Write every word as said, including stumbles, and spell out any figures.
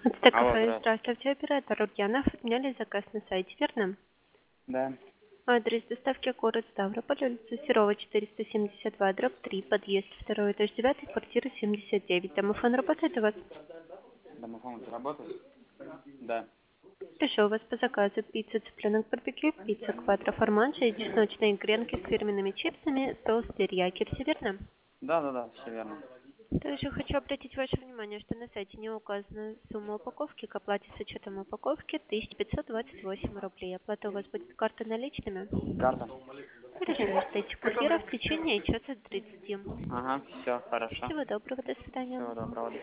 Ацтек Алло, кафе. здравствуйте. Здравствуйте, оператор Ульянов. Отменяли заказ на сайте, верно? Да. Адрес доставки город Ставрополь, улица Серова, четыреста семьдесят два, дробь три, подъезд второй, этаж девятый, квартира семьдесят девять. Домофон работает у вас? Домофон работает? Да. Хорошо, у вас по заказу пицца, цыпленок барбекю, пицца квадро форманчо и чесночные гренки с фирменными чипсами, соус терияки. Все верно? Да, да, да, все верно. Также хочу обратить ваше внимание, что на сайте не указана сумма упаковки. К оплате с учетом упаковки тысяча пятьсот двадцать восемь рублей. Оплата у вас будет картой наличными? Карта? Хорошо, ждите курьера в течение часа тридцати. Ага, все, хорошо. Всего доброго, до свидания. Всего доброго.